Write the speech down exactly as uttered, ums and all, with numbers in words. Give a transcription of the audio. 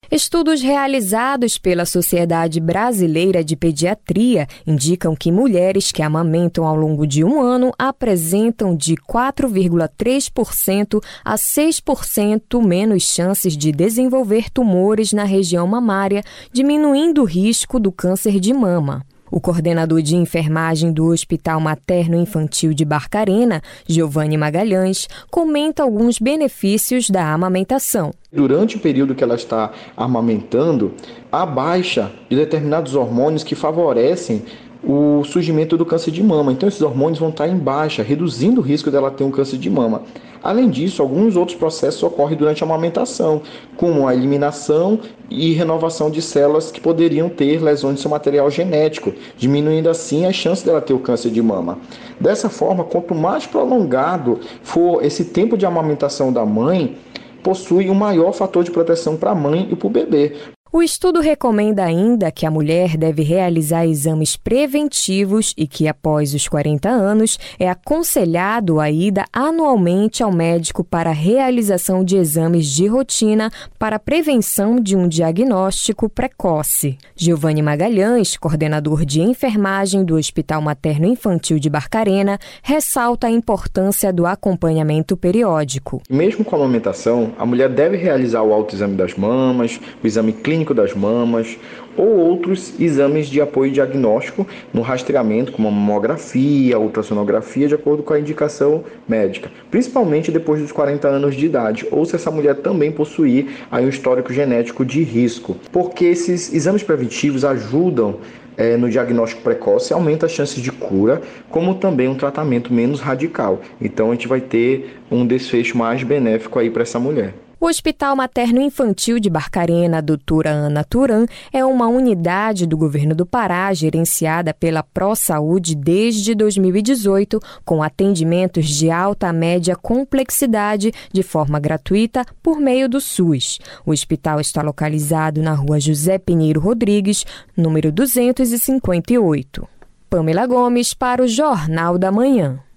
Estudos realizados pela Sociedade Brasileira de Pediatria indicam que mulheres que amamentam ao longo de um ano apresentam de quatro vírgula três por cento a seis por cento menos chances de desenvolver tumores na região mamária, diminuindo o risco do câncer de mama. O coordenador de enfermagem do Hospital Materno-Infantil de Barcarena, Giovanni Magalhães, comenta alguns benefícios da amamentação. Durante o período que ela está amamentando, há baixa de determinados hormônios que favorecem o surgimento do câncer de mama. Então, esses hormônios vão estar em baixa, reduzindo o risco dela ter um câncer de mama. Além disso, alguns outros processos ocorrem durante a amamentação, como a eliminação e renovação de células que poderiam ter lesões de seu material genético, diminuindo assim as chances dela ter o câncer de mama. Dessa forma, quanto mais prolongado for esse tempo de amamentação da mãe, possui um maior fator de proteção para a mãe e para o bebê. O estudo recomenda ainda que a mulher deve realizar exames preventivos e que, após os quarenta anos, é aconselhado a ida anualmente ao médico para a realização de exames de rotina para a prevenção de um diagnóstico precoce. Giovanni Magalhães, coordenador de enfermagem do Hospital Materno-Infantil de Barcarena, ressalta a importância do acompanhamento periódico. Mesmo com a amamentação, a mulher deve realizar o autoexame das mamas, o exame clínico das mamas ou outros exames de apoio diagnóstico no rastreamento, como a mamografia, a ultrassonografia, de acordo com a indicação médica, principalmente depois dos quarenta anos de idade, ou se essa mulher também possuir aí um histórico genético de risco, porque esses exames preventivos ajudam é, no diagnóstico precoce, aumenta as chances de cura, como também um tratamento menos radical. Então a gente vai ter um desfecho mais benéfico aí para essa mulher. O Hospital Materno-Infantil de Barcarena, doutora Ana Turan, é uma unidade do governo do Pará gerenciada pela ProSaúde desde dois mil e dezoito, com atendimentos de alta a média complexidade de forma gratuita por meio do SUS. O hospital está localizado na rua José Pinheiro Rodrigues, número duzentos e cinquenta e oito. Pamela Gomes para o Jornal da Manhã.